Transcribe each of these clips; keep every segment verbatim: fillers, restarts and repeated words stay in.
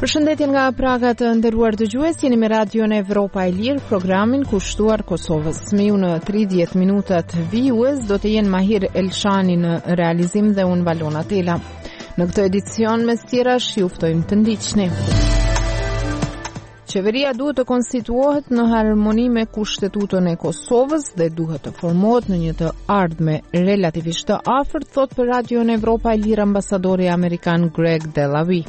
Përshëndetje nga Praga të nderuar dëgjues, jeni me Radion Evropa e Lirë, programin kushtuar Kosovës. Me ju në tridhjetë minutat vijues do të jenë Mahir Elshani në realizim dhe unë Valona Tela. Në këtë edicion mes tjerash ju ftojmë të ndiqni. Qeveria duhet të konstituohet në harmoni me Kushtetutën e Kosovës dhe duhet të formohet në një të ardhme relativisht të afërt, thot për Radion Evropa e Lirë ambasadori amerikan Greg Delawy.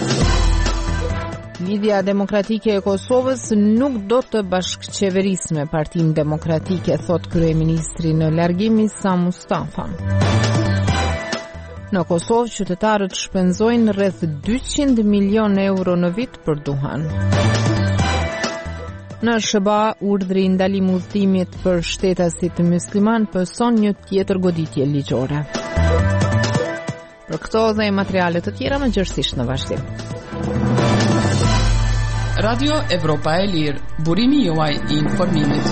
Lidhja Demokratike e Kosovës nuk do të bashkëqeverisë me Partinë Demokratike, thot kryeministri në largim Isa Mustafa. Në Kosovë, qytetarët shpenzojnë rreth dyqind milion euro në vit për duhan. Në Shëba, urdhri ndalim udhëtimit për shtetasit musliman pëson një tjetër goditje ligjore. Për këto dhe materiale të tjera më gjërësisht në vazhdim. Radio Evropa e Lirë, burimi juaj i informimit.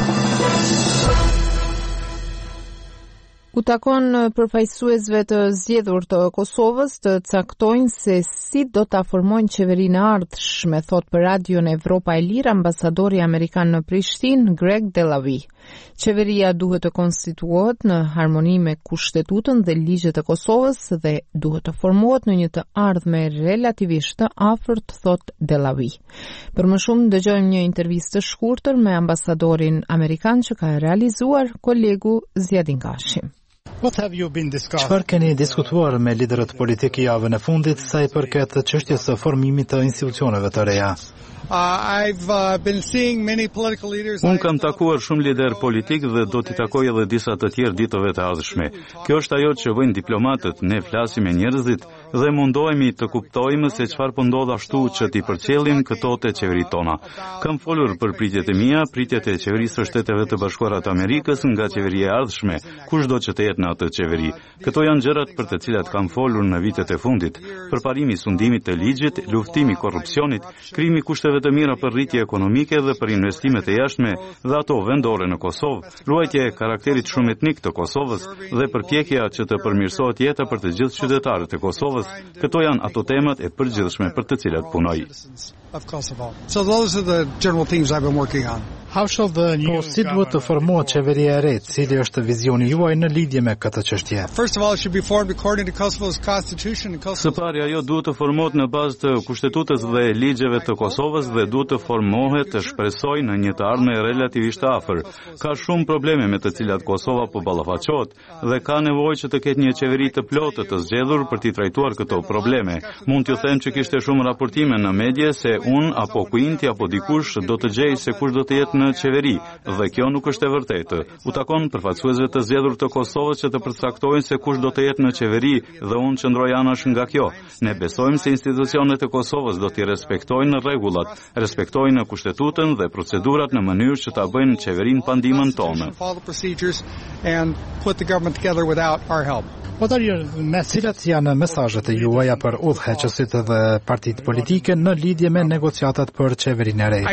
U takon përfaqësuesve të zgjedhur të Kosovës të caktojnë se si do ta formojnë qeverinë e ardhshme, thot për Radion Evropa e Lirë ambasadori amerikan në Prishtinë Greg Delawy. Qeveria duhet të konstituohet në harmoni me Kushtetutën dhe ligjet e Kosovës dhe duhet të formohet në një të ardhme relativisht të afërt, thot Delawy. Për më shumë dëgjojmë një intervistë të shkurtër me ambasadorin amerikan që ka realizuar kolegu Zjadin Kashi. Çfarë keni diskutuar me liderët politikë javën e fundit sa i përket çështjes së formimit të institucioneve të reja? Unë kam takuar shumë lider politik dhe do t'i takoj edhe disa të tjerë ditëve të ardhshme. Kjo është ajo që bëjnë diplomatët, ne flasim me njerëzit dhe mundohemi të kuptojmë se çfarë po ndodh ashtu që t'i përcjellim këto te qeverit tona. Kam folur për pritjet e mia, pritjet e qeverisë së Shteteve të Bashkuara të Amerikës nga qeveria e ardhshme, kushdo që të jetë në atë qeveri. Këto janë gjërat për të cilat kam folur në vitet e fundit: përparimi i sundimit të ligjit, luftimi i korrupsionit, krijimi i kushteve të mira për rritje ekonomike dhe për investimet e jashtme dhe ato vendore në Kosovë, ruajtja e karakterit shumë etnik të Kosovës dhe përpjekja që të përmirësohet jeta për të gjithë qytetarët e Kosovës. Këto janë ato temat e përgjithshme për të cilat punoj. So those are the general themes I've been working on. Po si duhet të formohet qeveria e re, cili është vizioni juaj në lidhje me këtë çështje? Së pari, ajo duhet të formohet në bazë të Kushtetutës dhe ligjeve të Kosovës dhe duhet të formohet të shpresoj në një të ardhme relativisht afër. Ka shumë probleme me të cilat Kosova po ballafaqohet dhe ka nevojë që të ketë një qeveri të plotë të zgjedhur për t'i trajtuar këto probleme. Mund t'ju them që kishte shumë raportime në medje se unë apo Kuinti apo dikush do të gjej se kush do të jetë në qeveri, dhe kjo nuk është e vërtetë. U takon përfaqësuesve të zgjedhur të Kosovës që të përcaktojnë se kush do të jetë në qeveri dhe unë qëndroj anash nga kjo. Ne besojmë se institucionet e Kosovës do t'i respektojnë rregullat, respektojnë Kushtetutën dhe procedurat në mënyrë që ta bëjnë qeverinë pa ndihmën tonë. Cilat janë mesazhet e juaja për udhëheqësit dhe partitë politike në lidhje me negociatat për qeverinë e re?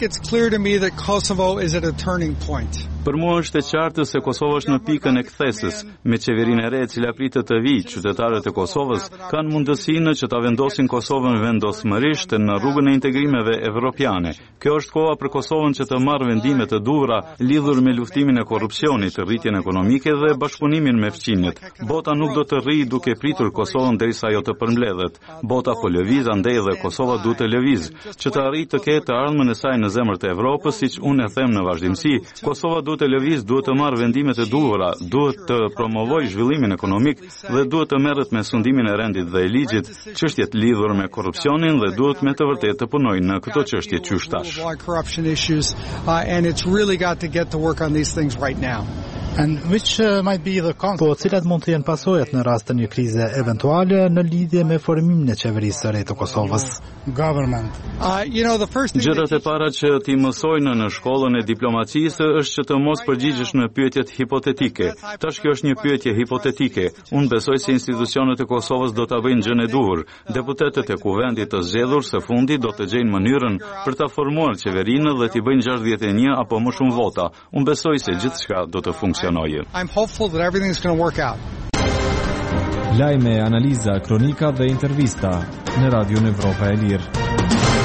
Për mua është e qartë se Kosova është në pikën e kthesës. Me qeverinë e re e cila pritet të vijë, qytetarët e Kosovës kanë mundësinë që ta vendosin Kosovën vendosmërisht në rrugën e integrimeve evropiane. Kjo është koha për Kosovën që të marrë vendime të duhura lidhur me luftimin e korrupsionit, rritjen ekonomike dhe bashkëpunimin me fqinjet. Bota nuk do të rrijë duke pritur Kosovën derisa ajo të përmbledhet. Bota po lëviz, andaj dhe Kosova duhet të lëviz, që të arrijë të ketë të ardhmën e saj në zemër të Evropës, siç unë e them në vazhdimsi. Kosova duhet të lëviz, duhet të marrë vendimet e duhura, duhet të promovojë zhvillimin ekonomik dhe duhet të merret me sundimin e rendit dhe e ligjit, çështjet lidhur me korrupsionin dhe duhet me të vërtetë të punojë në këto çështje qysh tash. And which uh, might be the po cilat mund të jenë pasojat në rast të një krize eventuale në lidhje me formimin e qeverisë së re të Kosovës? Gjërat e para që ti mësojnë në shkollën e diplomacisë është që të mos përgjigjesh në pyetjet hipotetike. Tash kjo është një pyetje hipotetike. Unë besoj se institucionet e Kosovës do ta bëjnë gjën e duhur. Deputetët e kuvendit të zgjedhur së fundi do të gjejnë mënyrën për ta formuar qeverinë dhe t'i bëjnë gjashtëdhjetë e një apo më shumë vota. Unë besoj se gjithçka do të funksionojë. I'm hopeful that everything's going to work out. Lajme, analiza, kronika dhe intervista në Radion Evropa e Lirë.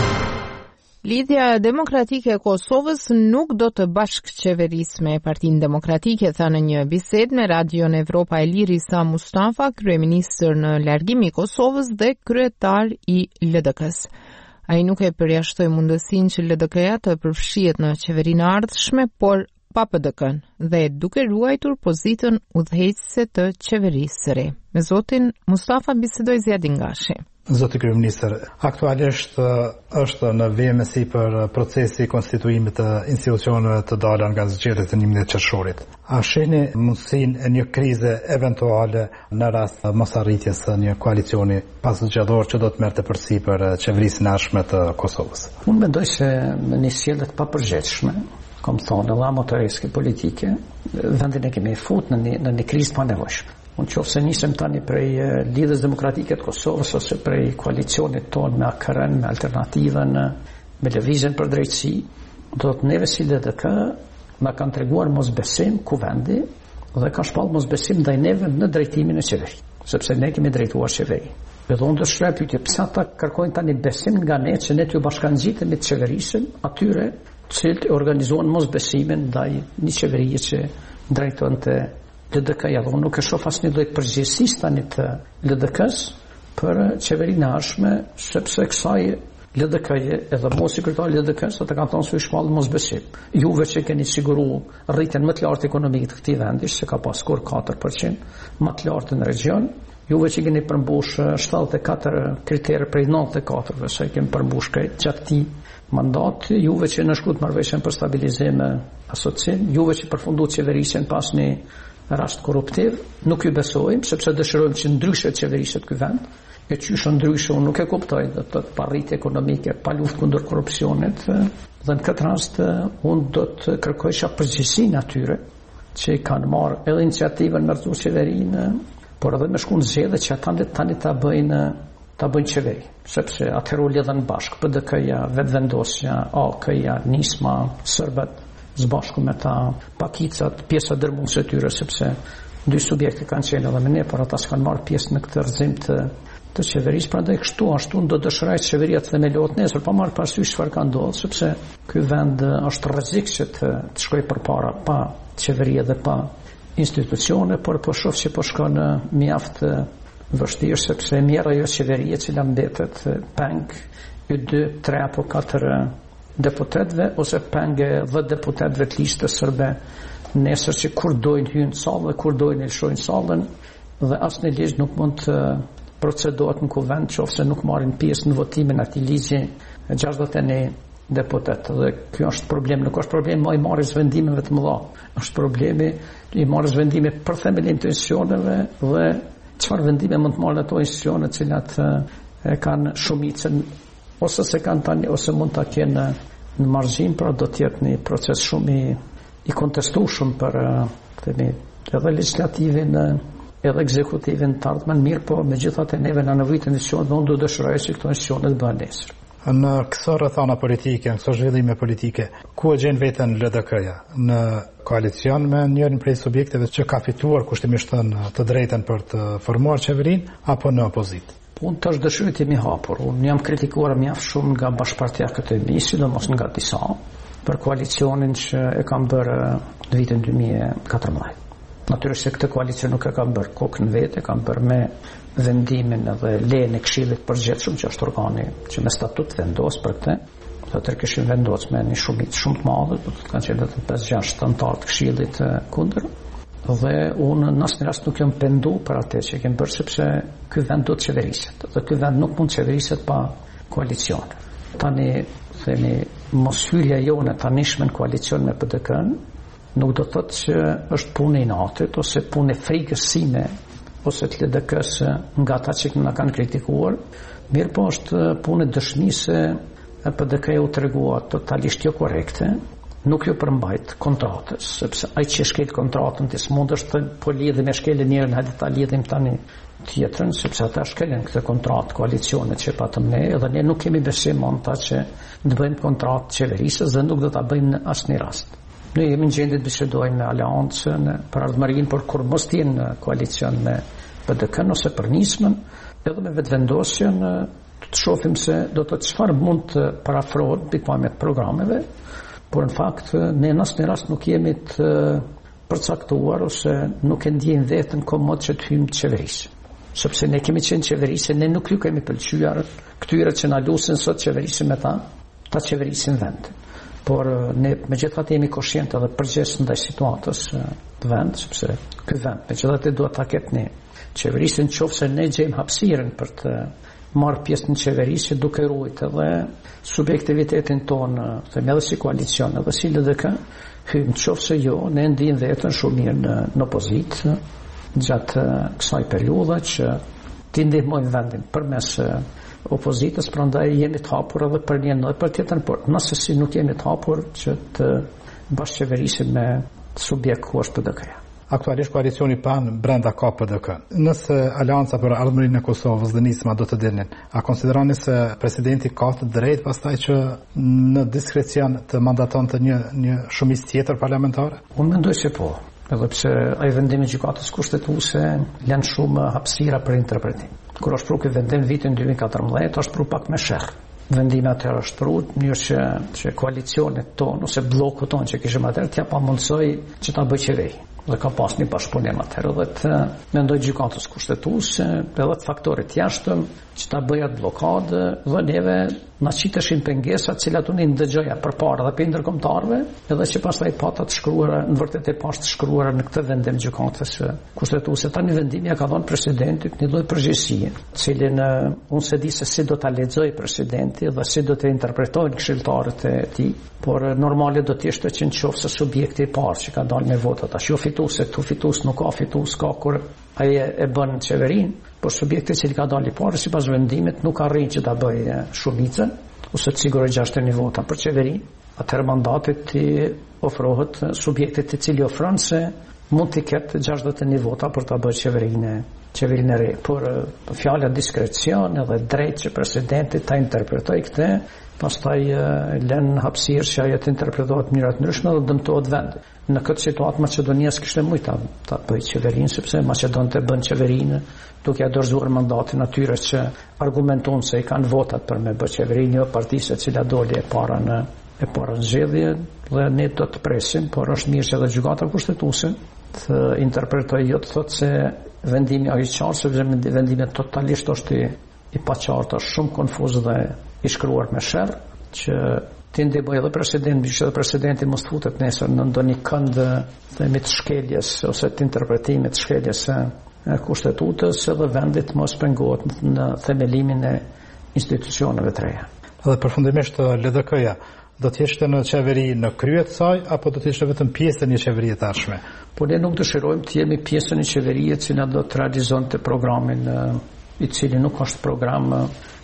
Lidhja Demokratike e Kosovës nuk do të bashkëqeverisë me Partinë Demokratike, tha në një bisedë me Radion Evropa e Lirë Isa Mustafa, kryeministër në largim i Kosovës dhe kryetar i L D K-s. Ai nuk e përjashtoi mundësinë që L D K-ja të përfshihet në qeverinë e ardhshme, por pa P D K-n dhe duke ruajtur pozitën udhëheqëse të qeverisë së re. Me zotin Mustafa bisedoi Zjadin Gashi. Zoti kryeministër, aktualisht është në vëmendësi për procesi i konstituimit të institucioneve të dalë nga zgjedhjet e njëmbëdhjetë qershorit. A shihni mundësinë e një krize eventuale në rast mosarritjes së një koalicioni pas zgjedhor që do të merrte përsipër qeverisën e ardhshme të Kosovës? Unë mendoj se në një sjellje të papërgjithshme, kom thonë, la motoreske politike, vendin e kemi fut në një, në një krizë pa nevojshme. Unë qofë se nisem tani prej Lidhjes Demokratike të Kosovës ose prej koalicionit tonë me A K R-n, me Alternativën, me Lëvizjen për Drejtësi, do të neve si L D K ma kanë treguar mosbesim kuvendi dhe ka shpall mosbesim ndaj neve në drejtimin e qeverisë, sepse ne kemi drejtuar qeveri. Dhe unë do shkruaj pyetje, pse ata kërkojnë tani besim nga ne që ne t'ju bashkangjitemi të qeverisën atyre cilët organizuan mosbesimin ndaj një qeverie që drejtonte L D K-ja, dhe unë nuk e shoh asnjë lloj përgjegjësisë tani të L D K-s për qeverinë e ardhshme, sepse kësaj L D K-je edhe mos sekretari L D K-s ata kanë thonë se u shpall mosbesim. Juve që keni siguru rritjen më të lartë ekonomike të këtij vendi, që ka pasur katër përqind, më të lartë në region, juve që keni përmbush shtatëdhjetë e katër kritere prej nëntëdhjetë e katër, sa kemi përmbush gjatë këtij mandati, juve që në shkruajtur marrëveshjen për stabilizim asocim, juve që përfunduat qeverisjen pas një rast korruptiv, nuk ju besojmë, sepse dëshirojmë që ndryshe të qeveriset ky vend, e qysh ndryshe unë nuk e kuptoj, dhe të pa rritje ekonomike, pa luftë kundër korrupsionit, dhe në këtë rast unë do të kërkojsha përgjegjësinë atyre që kanë marrë edhe iniciativën me rrezu qeverinë, por edhe me shkuën zgjedhje që ata tani ta bëjnë ta bëjnë qeveri, sepse atëherë u lidhen bashkë P D K-ja, vetvendosja, A K-ja, Nisma, Serbët, zbashku me ta pakicat, pjesa dërmuese e tyre, sepse dy subjekte kanë qenë edhe me ne, por ata s'kanë marrë pjesë në këtë rrëzim të, të qeverisë, prandaj kështu ashtu do dëshiroj që qeveria të themelohet nesër, pa marrë parasysh çfarë ka ndodhur, sepse ky vend është rrezik që të, të shkojë përpara pa qeveria dhe pa institucione, por po shoh që po shkon mjaft vështirë, sepse mirë ajo qeveria që mbetet peng y dy, tre apo katër deputetëve ose penge dhe deputetëve të listës sërbe nesër që kur dojnë hynë sallë, kur dojnë lëshojnë sallën, dhe asë në ligj nuk mund të procedohet në kuvend qoftë se nuk marrin pjesë në votimin atij ligji gjashtëdhjetë e një deputetë. Dhe kjo është problem, nuk është problem më i marrjes vendimeve të mëdha, është problemi i marrjes vendime për themelin të institucioneve dhe çfarë vendime mund të marrin ato institucione të cilat e kanë shumicën ose se kanë tani ose mund ta kenë në margjinë, pra do të jetë një proces shumë i, i kontestueshëm për themi edhe legislativin edhe ekzekutivin të ardhmen, mirë, po megjithatë neve na nevojiten institucionet dhe unë do dëshiroj që këto institucione të bëhen nesër. Në këso rrethana politike, në këso zhvillime politike, ku e gjen veten L D K-ja? Në koalicion me njërin prej subjekteve që ka fituar kushtimisht të drejtën për të formuar qeverinë apo në opozitë? Unë të është dëshirit jemi hapur. Unë jam kritikuar mjaft shumë nga bashkëpartiakët e mi, sidomos nga disa, për koalicionin që e kam bërë në vitin dy mijë e katërmbëdhjetë. Natyrisht se këtë koalicion nuk e kam bërë kokën vetë, e kam bërë me vendimin edhe lejen e Këshillit Përgjithshëm, që është organi që me statut vendos për këtë. Do të kishim vendosur me një shumicë shumë të madhe, do të kanë qenë vetëm pesë gjashtë anëtar të Këshillit kundër. Dhe unë në asnjë rast nuk jam pendu për atë që kem bërë, sepse ky vend do të qeveriset dhe ky vend nuk mund të qeveriset pa koalicion. Tani themi mos hyrja jone tanishme në koalicion me P D K-n nuk do të thotë që është punë e natit ose punë e frikësime ose të L D K-s nga ata që na kanë kritikuar, mirë po është punë e dëshmisë se P D K-ja u tregua totalisht jo korrekte. Nuk ju përmbajt kontratës, sepse ai që shkel kontratën të smund është po lidhim me shkelën njërën, hajde ta lidhim tani tjetrën, sepse ata shkelen këtë kontratë koalicionet që patëm ne, edhe ne nuk kemi besim anta që të bëjmë kontratë qeverisës dhe nuk do ta bëjmë në asnjë rast. Ne jemi në gjendje të bisedojmë në aleancën për ardhmërinë, por kur mos të jenë në koalicion me P D K-n ose për nismën, edhe me vetëvendosjen të shohim se do të çfarë mund të parafrohet pikpamjet programeve, por në fakt ne në asnjë rast nuk jemi të përcaktuar ose nuk e ndjejmë veten komod që të hyjmë të qeverisë. Sepse ne kemi qenë qeverisë, ne nuk ju kemi pëlqyer këtyre që na lusin sot qeverisin me ta, ta qeverisin vend. Por ne megjithatë jemi koshient edhe përgjegjës ndaj situatës të vend, sepse ky vend megjithatë duhet ta ketë ne qeverisin, nëse ne gjejmë hapësirën për të marrë pjesë në qeverisje duke ruajtur edhe subjektivitetin tonë, them edhe si koalicion, edhe si L D K, hym nëse jo, ne ndijmë veten shumë mirë në, në opozitë gjatë kësaj periudhe që ti ndihmojmë vendin përmes opozitës, prandaj jemi të hapur edhe për një ndër për tjetër, por nëse si nuk jemi të hapur që të bashkëqeverisim me subjekt ku është P D K-ja. Aktualisht koalicioni pan brenda ka P D K. Nëse Alianca për Ardhmërinë e Kosovës dhe nisma do të dilnin, a konsideroni se presidenti ka të drejtë pastaj që në diskrecion të mandaton të një një shumicë tjetër parlamentare? Unë mendoj se po. Edhe pse ai vendim i gjykatës kushtetuese lën shumë hapësira për interpretim. Kur është pru ky vendim vitin dy mijë e katërmbëdhjetë, është pru pak më sherr. Vendimi atëherë është pru në mënyrë që, që koalicionet tonë ose bllokut tonë që kishim atëherë t'ia pamundsoj që ta bëjë qeveri. Dhe ka pas një bashkëpunim atëherë dhe të mendoj gjykatës kushtetuese edhe të faktorit jashtëm që ta bëja të blokadë dhe neve na qiteshin pengesat cilat unë i ndëgjoja përpara dhe për ndërkombëtarëve, edhe që pastaj pata të shkruara, në vërtet e pas të shkruara në këtë vendim gjykatës kushtetuese. Tani vendimi ja ka dhënë presidentit një lloj përgjegjësie, cilin unë se di se si do ta lexoj presidenti dhe si do të interpretojnë këshilltarët e tij, por normale do të ishte që nëse subjekti i parë që ka dalë me vota tash jo fitues, këtu fitues nuk ka fitues, ka kur ai e bën qeverinë, por subjekti që ka dalë i parë sipas vendimit nuk arrin që ta bëjë shumicën ose të sigurojë gjashtëdhjetë një vota për qeverinë, atëherë mandatit i ofrohet subjektit i cili ofron se mund të ketë gjashtëdhjetë një vota për ta bërë qeverinë qeverinë e re. Por fjala diskrecion edhe drejt që presidenti ta interpretojë këtë, pastaj lën hapësirë që ajo të interpretohet në mënyra të ndryshme dhe dëmtohet vendi. Në këtë situatë Maqedonia s'kishte mujt ta, ta bëjë qeverinë, sepse Maqedonët e bën qeverinë duke ia dorëzuar mandatin atyre që argumentojnë se i kanë votat për me bërë qeverinë, jo partisë e cila doli e para në e para në zgjedhje, dhe ne do të presim, por është mirë që edhe gjykata kushtetuese të interpretojë, jo të thotë se vendimi është i qartë, sepse vendimi totalisht është i, i paqartë, është shumë konfuz dhe i shkruar me sherr, që ti ndihmoj edhe presidenti, që edhe presidenti mos futet nesër në ndonjë kënd themi të shkeljes ose të interpretimit të shkeljes së kushtetutës, edhe vendit mos pengohet në themelimin e institucioneve të reja. Dhe përfundimisht L D K-ja do të ishte në qeveri në krye të saj apo do të ishte vetëm pjesë e një qeverie të ardhshme? Po ne nuk dëshirojmë të jemi pjesë e një qeverie e cila do të realizonte programin i cili nuk është program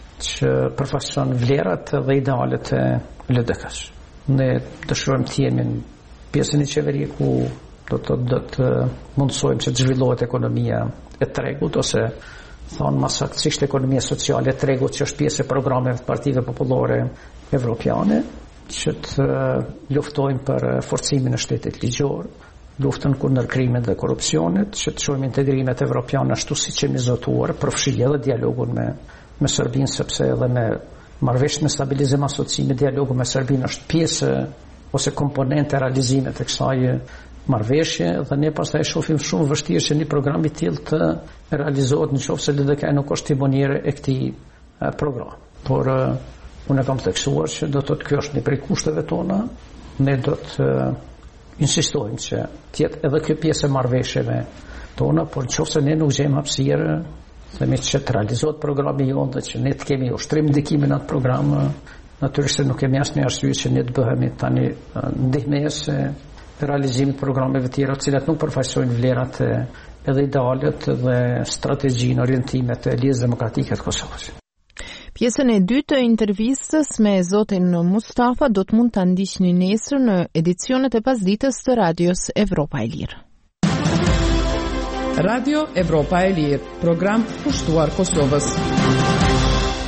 që përfaqëson vlerat dhe idealet e L D K-s. Ne dëshirojmë të jemi pjesë e një qeverie ku do të do të mundsojmë që të zhvillohet ekonomia e tregut ose thonë më saktësisht ekonomia sociale e tregut që është pjesë e programeve të partive popullore evropiane, që të luftojmë për forcimin e shtetit ligjor, luftën kundër krimit dhe korrupsionit, që të shohim integrimet evropiane ashtu siç jemi zotuar, përfshijë edhe dialogun me me Serbinë, sepse edhe me marrëveshjen e stabilizim asociimi, dialogu me Serbinë është pjesë ose komponente e realizimit të kësaj marrëveshje, dhe ne pastaj shohim shumë vështirë që një program i tillë të realizohet nëse L D K nuk është timoniere e këtij programi. Por unë kam theksuar që do të thotë kjo është një prej kushteve tona, ne do të insistojmë që të jetë edhe kjo pjesë e marrëveshjeve tona, por nëse ne nuk gjejmë hapësirë themi që të realizohet programi jonë dhe që ne të kemi ushtrim ndikimin atë program, natyrisht nuk kemi asnjë arsye që ne të bëhemi tani ndihmës e realizimit të programeve tjera të cilat nuk përfaqësojnë vlerat edhe idealet dhe strategjinë, orientimet e Lidhjes Demokratike të Kosovës. Pjesën e dytë të intervistës me zotin Mustafa do të mund ta ndiqni nesër në edicionet e pasdites të Radios Evropa e Lirë. Radio Evropa e Lirë, program kushtuar Kosovës.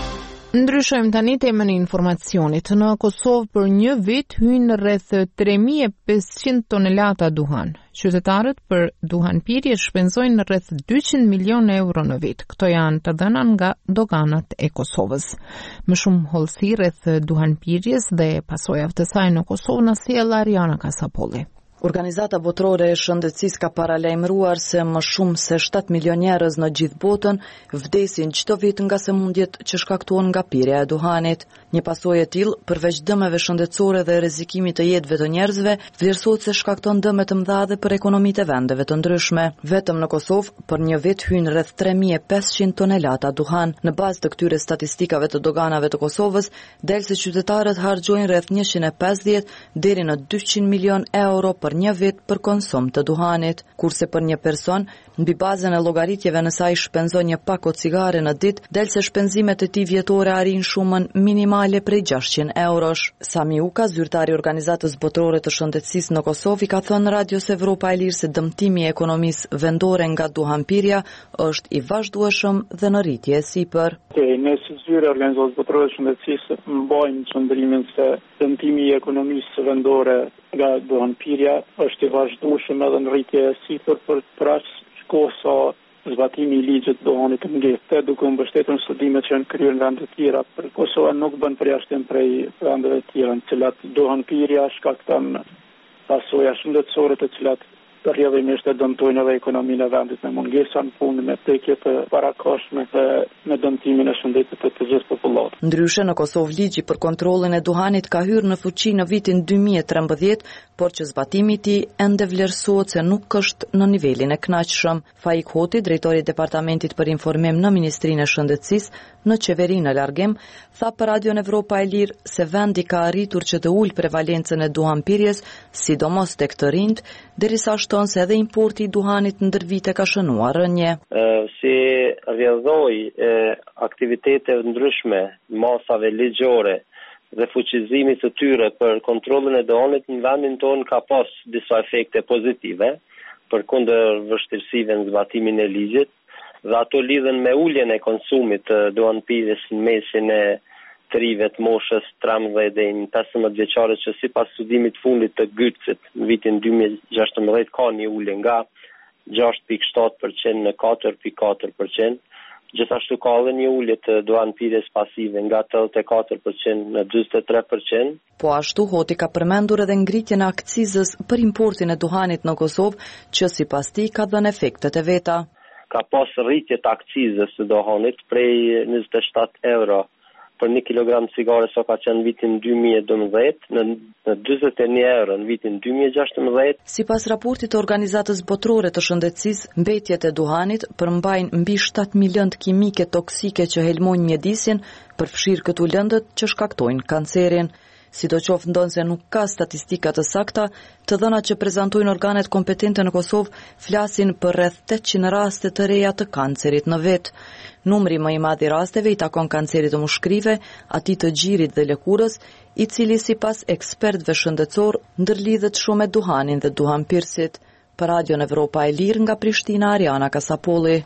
Ndryshojmë tani temën e informacionit. Në Kosovë për një vit hyn rreth tre mijë e pesëqind tonelata duhan. Qytetarët për duhan pirje shpenzojnë rreth dyqind milion euro në vit. Këto janë të dhëna nga doganat e Kosovës. Më shumë hollësi rreth duhan pirjes dhe pasojave të saj në Kosovë na sjell Ariana Kasapolli. Organizata botërore e shëndetësisë ka paralajmëruar se më shumë se shtat milion njerëz në gjithë botën vdesin çdo vit nga sëmundjet që shkaktohen nga pirja e duhanit. Një pasojë e tillë, përveç dëmeve shëndetësore dhe rrezikimit të jetëve të njerëzve, vlerësohet se shkakton dëme të mëdha dhe për ekonomitë e vendeve të ndryshme. Vetëm në Kosovë për një vit hyn rreth tre mijë e pesëqind tonelata duhan. Në bazë të këtyre statistikave të doganave të Kosovës, del se qytetarët harxojnë rreth njëqind e pesëdhjetë deri në dyqind milion euro për një vit për konsum të duhanit, kurse për një person, mbi bazën e llogaritjeve nëse ai shpenzon një pako cigare në ditë, del se shpenzimet e tij vjetore arrin shumën minimale prej gjashtëqind eurosh. Sami Uka, zyrtari i Organizatës Botërore të Shëndetësisë në Kosovë, ka thënë Radios Evropa e Lirë se dëmtimi i ekonomisë vendore nga duhanpirja është i vazhdueshëm dhe në rritje e sipër. Ne si zyre e Organizatës Botërore të Shëndetësisë mbajmë qëndrimin se dëmtimi i ekonomisë vendore nga duhanpirja është i vazhdueshëm edhe në rritje e sipër për për aq kohë sa zbatimi i ligjit duhanit të ngjetë, duke u mbështetur në studimet që janë kryer në vende të tjera. Për Kosova nuk bën përjashtim prej vendeve të tjera, në cilat duhanpirja shkakton pasoja shëndetësore të cilat rrjedhimisht e dëmtojnë edhe ekonominë e vendit me mungesa në punë, me tekje të parakoshme dhe me dëmtimin e shëndetit të të gjithë popullatës. Ndryshe në Kosovë ligji për kontrollin e duhanit ka hyrë në fuqi në vitin dy mijë e trembëdhjetë, por që zbatimi i tij ende vlerësohet se nuk është në nivelin e kënaqshëm. Faik Hoti, drejtori i Departamentit për Informim në Ministrinë e Shëndetësisë në qeverinë në largim, tha për Radion Evropa e Lirë se vendi ka arritur që të ulë prevalencën e duhanpirjes, sidomos tek të rinjt, derisa shton se edhe importi i duhanit ndër vite ka shënuar rënje. Si rrjedhoi aktivitete ndryshme, masave ligjore dhe fuqizimit të tyre për kontrollin e duhanit në vendin tonë ka pas disa efekte pozitive për kundër vështirësive në zbatimin e ligjit, dhe ato lidhen me uljen e konsumit të duhanpirjes në mesin e të rive të moshës trembëdhjetë deri në pesëmbëdhjetë vjeçare, që sipas studimit fundit të Gytsit në vitin dy mijë e gjashtëmbëdhjetë ka një ulje nga gjashtë pikë shtatë përqind në katër pikë katër përqind. Gjithashtu ka edhe një ulje të duhanpirjes pasive nga tridhjetë e katër përqind në njëzet e tre përqind. Po ashtu Hoti ka përmendur edhe ngritjen e akcizës për importin e duhanit në Kosovë, që sipas tij ka dhënë efektet e veta. Ka pas rritje të akcizës së duhanit prej njëzet e shtatë euro për një kilogram cigare sa ka qenë në vitin dy mijë e dymbëdhjetë në, në dyzet e një euro në vitin dy mijë e gjashtëmbëdhjetë. Sipas raportit të Organizatës Botërore të Shëndetësisë, mbetjet e duhanit përmbajnë mbi shtatë milion kimike toksike që helmojnë mjedisin, përfshirë këtu lëndët që shkaktojnë kancerin. Sidoqoftë ndonë se nuk ka statistika të sakta, të dhënat që prezantojnë organet kompetente në Kosovë flasin për rreth tetëqind raste të reja të kancerit në vit. Numri më i madh i rasteve i takon kancerit të mushkrive, atij të gjirit dhe lëkurës, i cili sipas ekspertëve shëndetësor ndërlidhet shumë me duhanin dhe duhanpirësit. Për Radion Evropa e Lirë nga Prishtina, Ariana Kasapolli.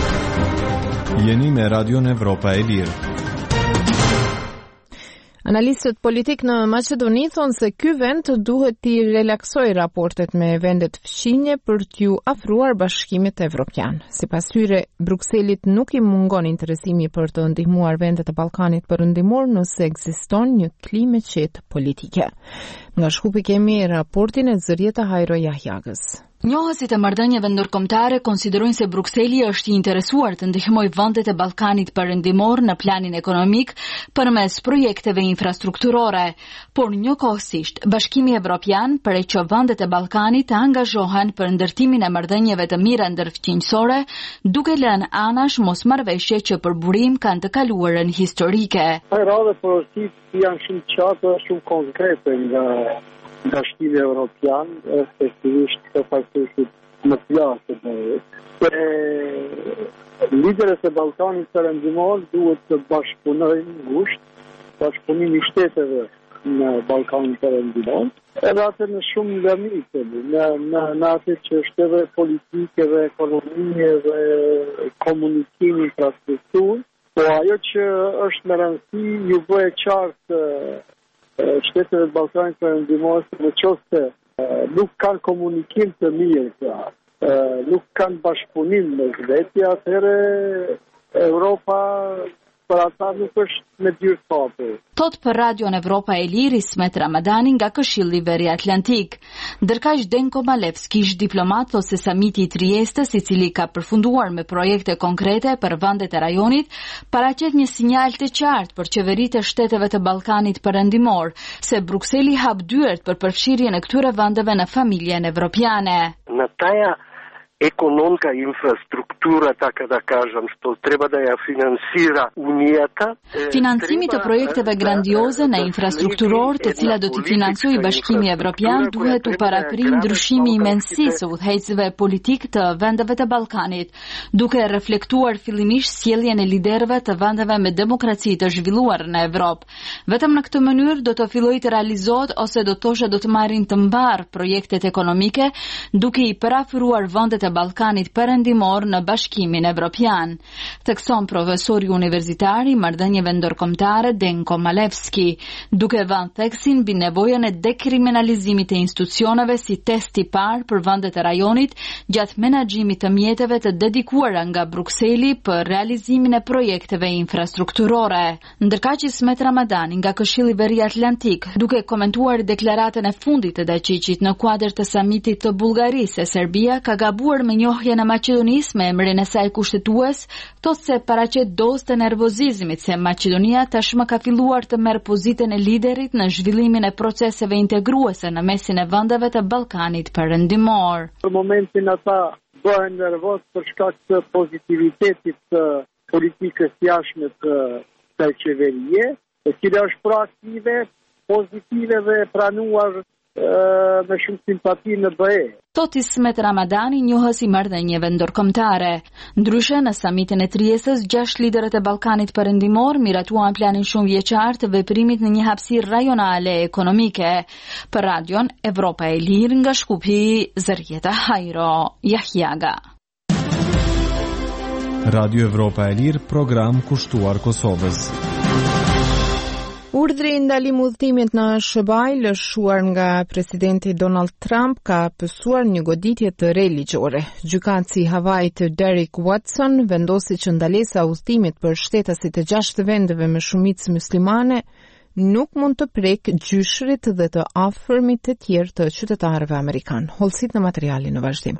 Jeni me Radion Evropa e Lirë. Analistët politik në Maqedoni thonë se ky vend duhet t'i relaksojë raportet me vendet fqinje për t'ju afruar bashkimit evropian. Sipas tyre, Brukselit nuk i mungon interesimi për të ndihmuar vendet e Ballkanit perëndimor nëse ekziston një klimë qetë politike. Nga Shkupi kemi raportin e Zërieta Hajro Jahjagës. Njohësit e marrëdhënieve ndërkombëtare konsiderojnë se Brukseli është i interesuar të ndihmojë vendet e Ballkanit perëndimor në planin ekonomik përmes projekteve infrastrukturore, por njëkohësisht Bashkimi Evropian përrej që vendet e Ballkanit të angazhohen për ndërtimin e marrëdhënieve të mira ndërfqinjësore, duke lënë anash mosmarrëveshje që për burim kanë të kaluarën historike. Radhë porositë janë shumë qartë dhe shumë konkrete nga nga Bashkimi Evropian, efektivisht të faktorit më të lartë të mërit. Liderët e Ballkanit perëndimor duhet të bashkëpunojnë ngushtë, bashkëpunimi i shteteve në Ballkanin perëndimor, edhe atë në shumë lëmite, në, në, në atë që është edhe politike dhe ekonomie dhe komunikim, infrastrukturë, Po ajo që është me rëndësi ju bëhe qartë shteteve të Ballkanit Perëndimor në qoftë se nuk kanë komunikim të mirë, pra, nuk kanë bashkëpunim me vetë, atëherë Europa për ata nuk është me dyrë thapë. Tot për Radion Evropa e Lirë Ismet Ramadani nga Këshilli Veri Atlantik. Ndërkaq Denko Malevski, ish diplomat, thosë se samiti i Triestës, i cili ka përfunduar me projekte konkrete për vendet e rajonit, paraqet një sinjal të qartë për qeveritë e shteteve të Ballkanit Perëndimor, se Brukseli hap dyert për përfshirjen e këtyre vendeve në familjen evropiane. Na taja ekonomska infrastruktura, taka da kažem, što treba da ja finansira Unijata. Financimi të projekteve grandioze në infrastrukturor, të cilat do t'i financojë Bashkimi Evropian, duhet u parapri ndryshimi i mendësisë së udhëheqësve politik të vendeve të Ballkanit, duke reflektuar fillimisht sjelljen e liderëve të vendeve me demokraci të zhvilluar në Evropë. Vetëm në këtë mënyrë do të fillojë të realizohet ose do të thoshe do të marrin të mbar projektet ekonomike, duke i parafruar vendet Ballkanit Perëndimor në Bashkimin Evropian, thekson profesori universitar i marrëdhënieve ndërkombëtare Denko Malevski, duke vënë theksin mbi nevojën e dekriminalizimit të institucioneve si test i parë për vendet e rajonit gjatë menaxhimit të mjeteve të dedikuara nga Brukseli për realizimin e projekteve infrastrukturore. Ndërkaq Ismet Ramadani nga Këshilli Veri Atlantik, duke komentuar deklaratën e fundit të Daqiqit në kuadër të samitit të Bullgarisë e Serbia ka gabuar me njohjen e Maqedonisë me emrin e saj kushtetues, thotë se paraqet dozë të nervozizmit se Maqedonia tashmë ka filluar të merr pozitën e liderit në zhvillimin e proceseve integruese në mesin e vendeve të Ballkanit Perëndimor. Për momentin ata bëhen nervoz për shkak të pozitivitetit të politikës jashtme të kësaj qeverie, e cila është proaktive, pozitive dhe pranuar me shumë simpati në B E. Thot Ismet Ramadani, njohës i marrëdhënieve ndërkombëtare. Ndryshe, në samitin e Triestës, gjashtë liderët e Ballkanit Perëndimor miratuan planin shumë vjeçar të veprimit në një hapësirë rajonale ekonomike. Për Radion Evropa e Lirë nga Shkupi, Zërjeta Hajro, Jahjaga. Radio Evropa e Lirë, program kushtuar Kosovës. Urdhri i ndalim udhëtimit në Shëbaj, lëshuar nga presidenti Donald Trump, ka pësuar një goditje të re ligjore. Gjykatësi i Havajit Derek Watson vendosi që ndalesa e udhëtimit për shtetasit e gjashtë vendeve me shumicë muslimane nuk mund të prek gjyshrit dhe të afërmit të tjerë të qytetarëve amerikan. Holësit në materialin në vazhdim.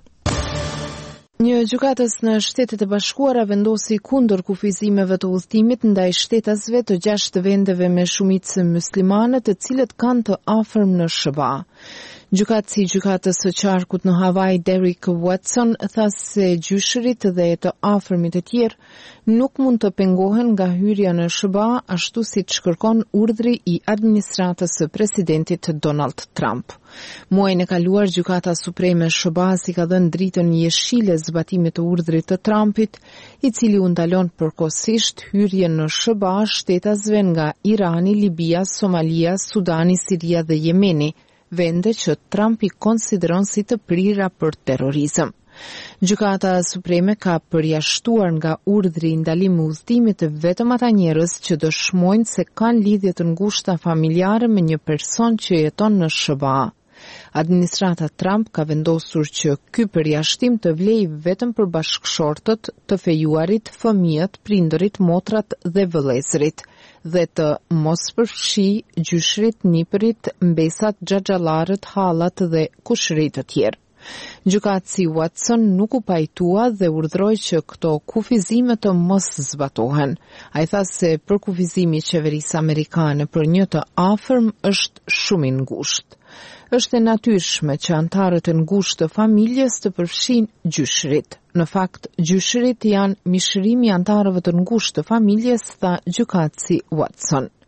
Një gjykatës në Shtetet e Bashkuara vendosi kundër kufizimeve të udhëtimit ndaj shtetasve të gjashtë vendeve me shumicë muslimane të cilët kanë të afërm në S B A. Gjykatësi i gjykatës së qarkut në Havaj Derek Watson tha se gjyshërit dhe të afërmit e tjerë nuk mund të pengohen nga hyrja në S B A ashtu siç kërkon urdhri i administratës së presidentit Donald Trump. Muajin e kaluar Gjykata Supreme S B A-s i ka dhënë dritën jeshile zbatimit të urdhrit të Trumpit, i cili u ndalon përkohësisht hyrjen në S B A shtetasve nga Irani, Libia, Somalia, Sudani, Siria dhe Jemeni, vende që Trump i konsideron si të prira për terrorizëm. Gjykata Supreme ka përjashtuar nga urdhri i ndalimit të udhëtimit vetëm ata njerëz që dëshmojnë se kanë lidhje të ngushta familjare me një person që jeton në S B A. Administrata Trump ka vendosur që ky përjashtim të vlejë vetëm për bashkëshortët, të fejuarit, fëmijët, prindërit, motrat dhe vëllezërit, dhe të mos përfshi gjyshrit, nipërit, mbesat, xhaxhallarët, hallat dhe kushërit të tjerë. Gjykatësi Watson nuk u pajtua dhe urdhroi që këto kufizime të mos zbatohen. Ai tha se përkufizimi i qeverisë amerikane për një të afërm është shumë i ngushtë. Është e natyrshme që antarët e ngushtë të familjes të përfshinë gjyshrit. Në fakt, gjyshrit janë mishërimi i antarëve të ngushtë të familjes, tha gjykatësi Watson.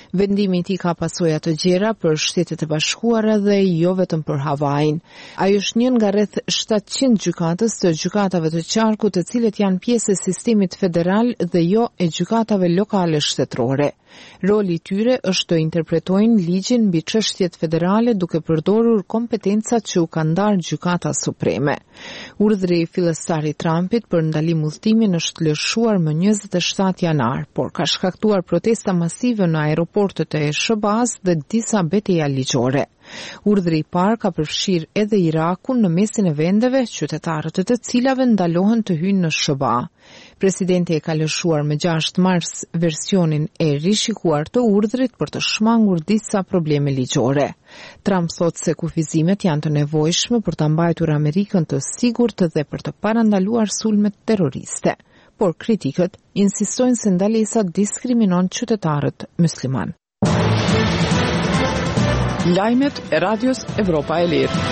Vendimi i tij ka pasoja të gjera për Shtetet e Bashkuara dhe jo vetëm për Havain. Ai është një nga rreth shtatëqind gjykatës të gjykatave të qarkut, të cilët janë pjesë e sistemit federal dhe jo e gjykatave lokale shtetërore. Roli i tyre është të interpretojnë ligjin mbi çështjet federale duke përdorur kompetencat që u ka ndarë Gjykata Supreme. Urdhri fillestar i Trumpit për ndalim udhëtimin është lëshuar më njëzet e shtatë janar, por ka shkaktuar protesta masive në aeroportet e sh b a-s dhe disa betejë ligjore. Urdhri i parë ka përfshirë edhe Irakun në mesin e vendeve, qytetarët e të cilave ndalohen të hyjnë në sh b a. Presidenti e ka lëshuar më gjashtë mars versionin e rishikuar të urdhrit për të shmangur disa probleme ligjore. Trump thotë se kufizimet janë të nevojshme për të mbajtur Amerikën të sigurt dhe për të parandaluar sulmet terroriste, por kritikët insistojnë se ndalesa diskriminon qytetarët musliman. Lajmet e Radios Evropa e Lirë.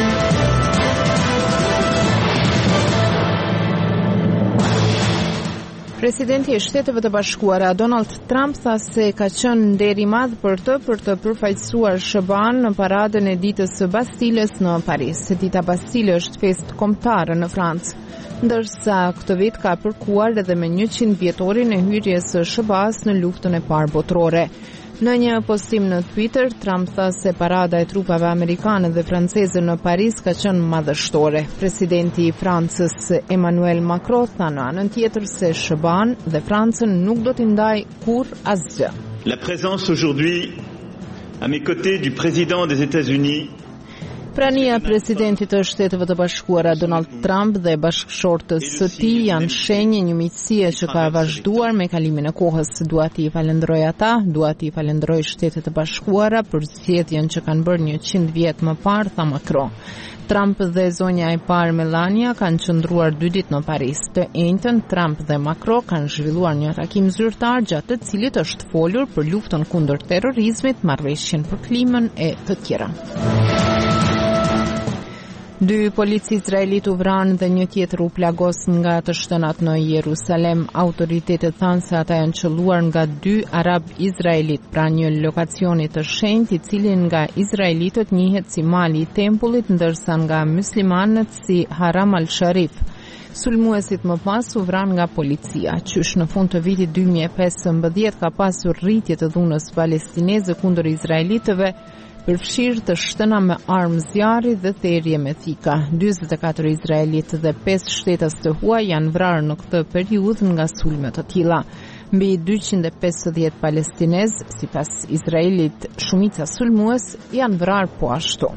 Presidenti i Shteteve të Bashkuara Donald Trump tha se ka qenë nder i madh për të për të përfaqësuar sh b a-n në paradën e ditës së Bastilës në Paris. Dita Bastile është festë kombëtare në Francë, ndërsa këtë vit ka përkuar edhe me njëqind vjetorin e hyrjes së sh b a-s në luftën e parë botërore. Në një postim në Twitter, Trump tha se parada e trupave amerikane dhe franceze në Paris ka qenë madhështore. Presidenti i Francës Emmanuel Macron tha në anën tjetër se sh b a-n dhe Francën nuk do t'i ndaj kurrë asgjë. La présence aujourd'hui à mes côtés du président des États-Unis. Prania e presidentit të Shteteve të Bashkuara Donald Trump dhe bashkëshortës së tij janë shenjë një miqësie që ka vazhduar me kalimin e kohës. Dua t'i falenderoj ata, dua t'i falenderoj Shtetet e Bashkuara për zgjedhjen që kanë bërë njëqind vjet më parë, tha Macron. Trump dhe zonja e parë Melania kanë qëndruar dy ditë në Paris. Të njëjtën, Trump dhe Macron kanë zhvilluar një takim zyrtar gjatë të cilit është folur për luftën kundër terrorizmit, marrëveshjen për klimën e të tjera. Dy polici izraelit u vranë dhe një tjetër u plagos nga të shtënat në Jerusalem. Autoritetet thanë se ata janë qelluar nga dy arab izraelit pra një lokacioni të shenjtë i cili nga izraelitët njihet si mali i tempullit, ndërsa nga muslimanët si Haram al-Sharif. Sulmuesit më pas u vranë nga policia. Qysh në fund të vitit dy mijë e pesëmbëdhjetë ka pasur rritje të dhunës palestineze kundër izraelitëve, përfshirë të shtëna me armë zjarri dhe therrje me thika. dyzet e katër izraelit dhe pesë shtetas të huaj janë vrarë në këtë periudhë nga sulme të tilla. Mbi dyqind e pesëdhjetë palestinez, sipas Izraelit, shumica sulmues janë vrarë po ashtu.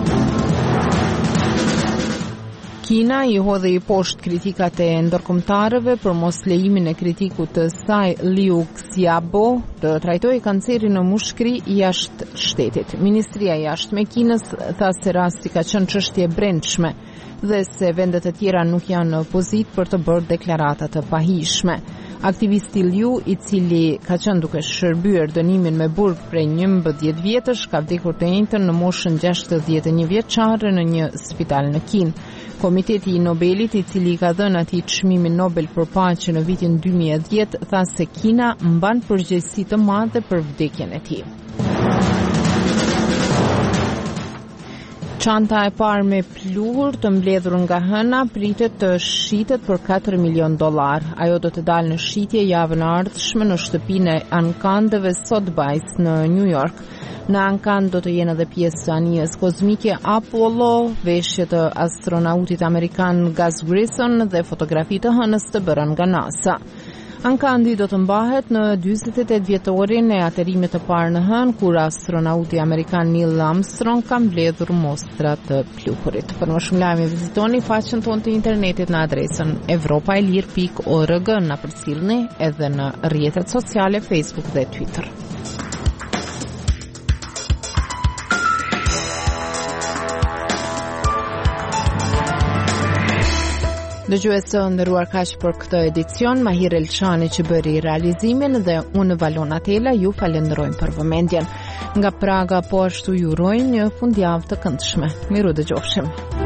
Kina i hodhi i poshtë kritikat e ndërkombëtarëve për mos lejimin e kritikut të saj Liu Xiaobo të trajtojë kancerin në mushkëri jashtë shtetit. Ministria e jashtme e Kinës tha se rasti ka qenë çështje e brendshme dhe se vendet e tjera nuk janë në pozitë për të bërë deklarata të pahishme. Aktivisti Liu, i cili ka qenë duke shërbyer dënimin me burg prej njëmbëdhjetë vjetësh, ka vdekur të njëjtën në moshën gjashtëdhjetë e një vjeçare në një spital në Kinë. Komiteti i Nobelit, i cili ka dhënë atij çmimin Nobel për paqe në vitin dy mijë e dhjetë, tha se Kina mban përgjegjësi të madhe për vdekjen e tij. Çanta e parë me pluhur të mbledhur nga hëna pritet të shitet për katër milion dollar. Ajo do të dalë në shitje javën e ardhshme në shtëpinë e ankandeve Sotheby's në New York. Në ankan do të jenë edhe pjesë anijës kozmike Apollo, veshje të astronautit amerikan Gus Grissom dhe fotografi të hënës të bëra nga NASA. Ankandi do të mbahet në dyzet e tetë vjetorin e aterimit të parë në hënë, kur astronauti amerikan Neil Armstrong ka mbledhur mostra të pluhurit. Për më shumë lajme vizitoni faqen tonë të internetit në adresën evropaelir pikë org, na përcjellni edhe në rrjetet sociale Facebook dhe Twitter. Dëgjuesë nderuar, kaq për këtë edicion. Mahir Elçani që bëri realizimin dhe unë Valona Tela ju falenderojmë për vëmendjen. Nga Praga po ashtu ju uroj një fundjavë të këndshme. Miru dëgjofshim.